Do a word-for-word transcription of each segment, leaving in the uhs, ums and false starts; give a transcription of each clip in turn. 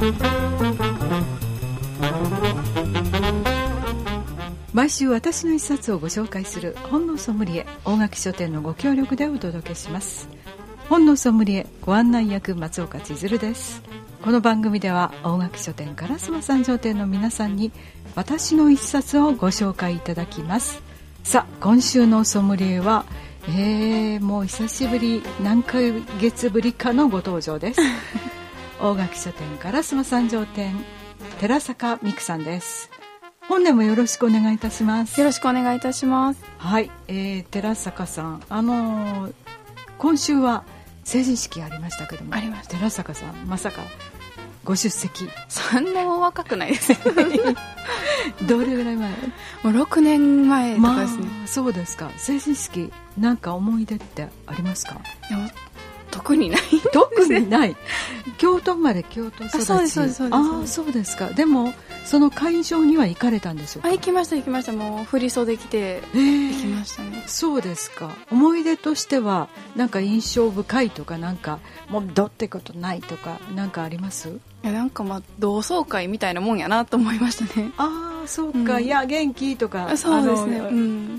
毎週私の一冊をご紹介する本のソムリエ、大垣書店のご協力でお届けします。本のソムリエご案内役、松岡千鶴です。この番組では大垣書店烏丸三条店の皆さんに私の一冊をご紹介いただきます。さあ、今週のソムリエは、えー、もう久しぶり、何ヶ月ぶりかのご登場です大垣書店烏丸三条店、寺坂美久さんです。本年もよろしくお願いいたします。 よろしくお願いいたします。 はい、えー、寺坂さん、あのー、今週は成人式ありましたけども、 ありました。 寺坂さん、まさかご出席？ そんな若くないですねどれぐらい前？ もうろくねんまえとかですね、 まあ、そうですか。成人式なんか思い出ってありますか？ いや、特にない特にない京都生まれ京都育ち。 そうですそうですそうです。 あ、そうですか。でもその会場には行かれたんでしょうか？ あ、行きました行きました。もう振り袖着て行きましたね、えー、 そうですか。思い出としてはなんか印象深いとか、なんかもうどってことないとか、なんかあります？ いや、なんかまあ同窓会みたいなもんやなと思いましたね。 ああ、そうか、うん、いや元気とか。 そうですね、うん、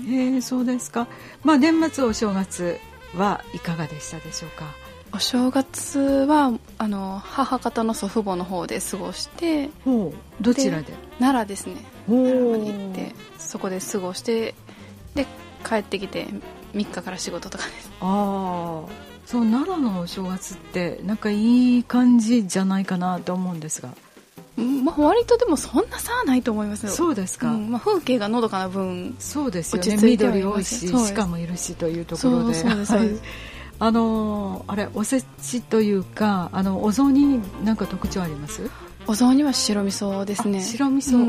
へえ、そうですか。まあ年末お正月はいかがでしたでしょうか？ お正月はあの母方の祖父母の方で過ごして。 ほう、どちらで？ 奈良ですね。奈良まで行ってそこで過ごして、で帰ってきてみっかから仕事とかです。 ああ、そう、奈良のお正月ってなんかいい感じじゃないかなと思うんですが、 まあ、割とでもそんな差はないと思いますよ。 そうですか、うん、 まあ、風景がのどかな分。 そうですよね、緑多いし鹿もいるしというところで、 そうそうですそうです、 あのあれ、おせちというか、あのお雑煮なんか特徴あります？ お雑煮は白味噌ですね。 白味噌、 うん、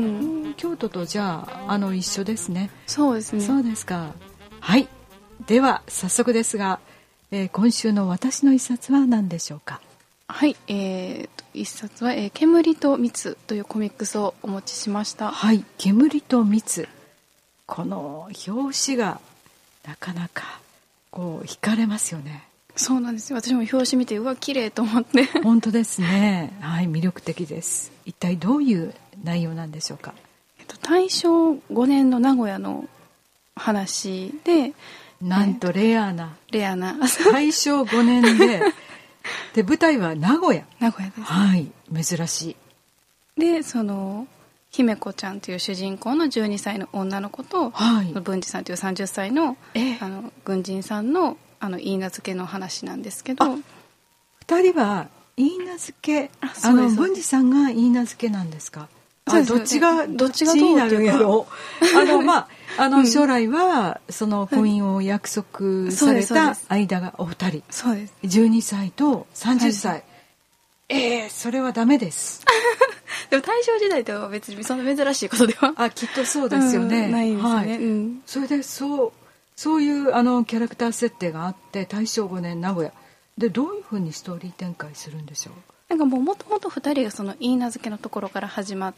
京都とじゃあ、あの一緒ですね。 そうですね。 そうですか。はい、では早速ですが、えー、今週の私の一冊は何でしょうか？ はい、えー、と一冊は、えー、煙と蜜というコミックスをお持ちしました。 はい、煙と蜜、この表紙がなかなかこう惹かれますよね。 そうなんですよ。私も表紙見て、うわ綺麗と思って本当ですね。はい、魅力的です。一体どういう内容なんでしょうか？ えっと、大正ごねんの名古屋の話で、 なんとレアな、 レアな大正ごねんでで舞台は名古屋。 名古屋です、ね、 はい、珍しい。で、その姫子ちゃんという主人公のじゅうにさいの女の子と、はい、文治さんというさんじゅっさい の,、えー、あの軍人さんのあの言い名付けの話なんですけど、 ふたりは言い名付け、ああの文治さんが言い名付けなんですか？あ、どっちがどっちになるんやろうあの、まあ、あの将来はその婚姻を約束された間がお二人、 そうです。 じゅうにさいとさんじゅっさい、はい、えー、それはダメですでも大正時代とは別にそんな珍しいことではあ、きっとそうですよね、 うん、ないですね、 はい、 うん、 それでそうそういうあのキャラクター設定があって、大正ごねん名古屋でどういうふうにストーリー展開するんでしょう？ なんかもうもともとふたりがその言い名付けのところから始まって、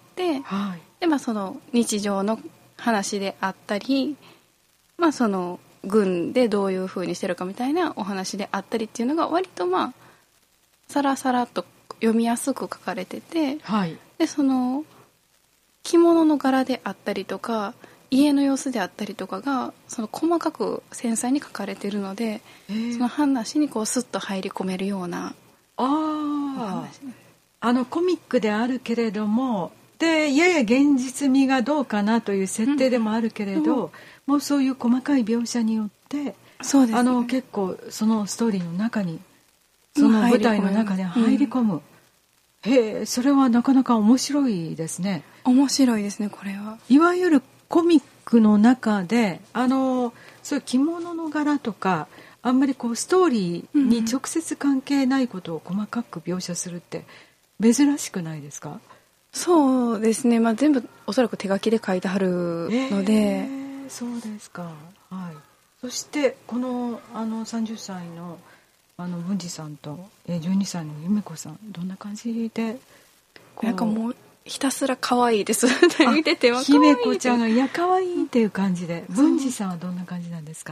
はい、でまあその日常の話であったり、まあその軍でどういうふうにしてるかみたいなお話であったりっていうのが割とまあさらさらっと読みやすく書かれてて、はい、でその着物の柄であったりとか家の様子であったりとかがその細かく繊細に書かれているので、えー、その話にこうスッと入り込めるような、 ああのコミックであるけれども、でやや現実味がどうかなという設定でもあるけれど、うん、もうそういう細かい描写によってそうです、ね、あの結構そのストーリーの中にその舞台の中で入り込む、うん、へえ、それはなかなか面白いですね。 面白いですね。これはいわゆるコミックの中であのそういう着物の柄とかあんまりこうストーリーに直接関係ないことを細かく描写するって珍しくないですか？ そうですね、まあ、全部おそらく手書きで書いてはるので、えー、そうですか、はい、そしてこの、あのさんじゅっさいのあの文治さんとじゅうにさいの夢子さん、どんな感じでこうなんかもうひたすら可愛いです見てては姫子ちゃんがいや可愛いっていう感じで、文治さんはどんな感じなんですか？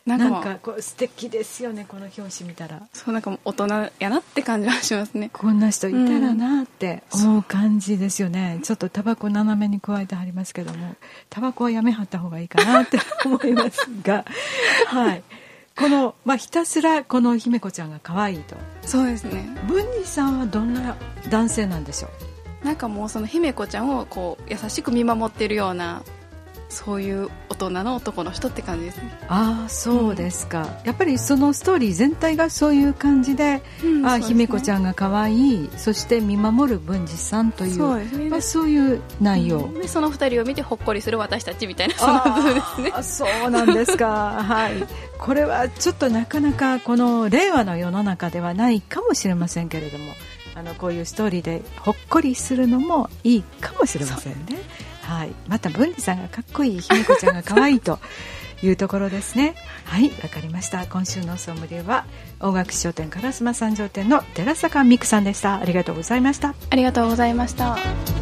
なんか、なんかこう素敵ですよね、この表紙見たら。 そう、なんかもう大人やなって感じはしますね。 こんな人いたらなって思う感じですよね、うん、ちょっとタバコ斜めに加えてはりますけども、タバコはやめはった方がいいかなって思いますがはい、この、まあ、ひたすらこの姫子ちゃんが可愛いと。 そうですね。 文治さんはどんな男性なんでしょう。 なんかもうその姫子ちゃんをこう優しく見守っているような、そういう大人の男の人って感じですね。 ああ、そうですか、うん、やっぱりそのストーリー全体がそういう感じで、うん、あ、そうですね、姫子ちゃんが可愛い、そして見守る文治さんという、そうですね、まあ、そういう内容、 うん、でそのふたりを見てほっこりする私たちみたいな、その部分ですね。 あ、そうなんですかはい、これはちょっとなかなかこの令和の世の中ではないかもしれませんけれども、あのこういうストーリーでほっこりするのもいいかもしれませんね。はい、また文治さんがかっこいい、姫子ちゃんが可愛いというところですね。はい、わかりました。今週のソムリエは大垣書店烏丸三条店の寺坂美久さんでした。ありがとうございました。 ありがとうございました。